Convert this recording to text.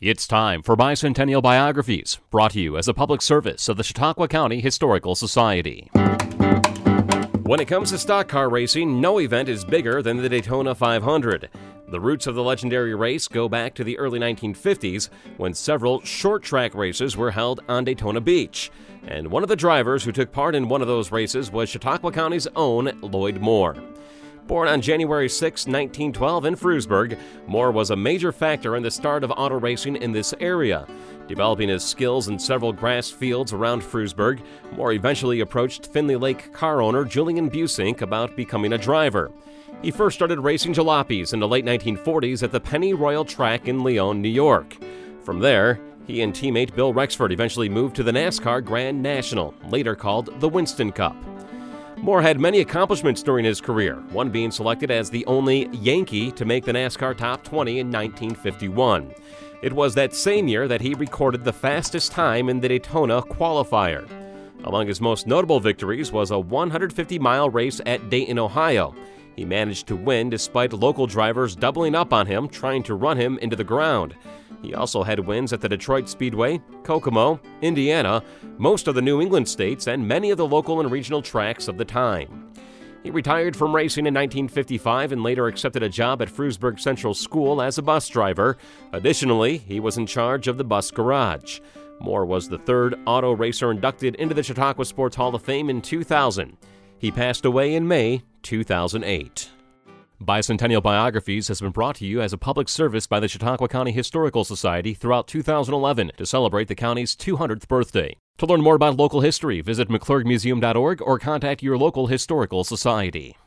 It's time for Bicentennial Biographies, brought to you as a public service of the Chautauqua County Historical Society. When it comes to stock car racing, no event is bigger than the Daytona 500. The roots of the legendary race go back to the early 1950s, when several short-track races were held on Daytona Beach. And one of the drivers who took part in one of those races was Chautauqua County's own Lloyd Moore. Born on January 6, 1912 in Frewsburg, Moore was a major factor in the start of auto racing in this area. Developing his skills in several grass fields around Frewsburg, Moore eventually approached Finley Lake car owner Julian Busink about becoming a driver. He first started racing jalopies in the late 1940s at the Penny Royal track in Leon, New York. From there, he and teammate Bill Rexford eventually moved to the NASCAR Grand National, later called the Winston Cup. Moore had many accomplishments during his career, one being selected as the only Yankee to make the NASCAR Top 20 in 1951. It was that same year that he recorded the fastest time in the Daytona qualifier. Among his most notable victories was a 150-mile race at Dayton, Ohio. He managed to win despite local drivers doubling up on him, trying to run him into the ground. He also had wins at the Detroit Speedway, Kokomo, Indiana, most of the New England states, and many of the local and regional tracks of the time. He retired from racing in 1955 and later accepted a job at Frewsburg Central School as a bus driver. Additionally, he was in charge of the bus garage. Moore was the third auto racer inducted into the Chautauqua Sports Hall of Fame in 2000. He passed away in May 2008. Bicentennial Biographies has been brought to you as a public service by the Chautauqua County Historical Society throughout 2011 to celebrate the county's 200th birthday. To learn more about local history, visit mcclurgmuseum.org or contact your local historical society.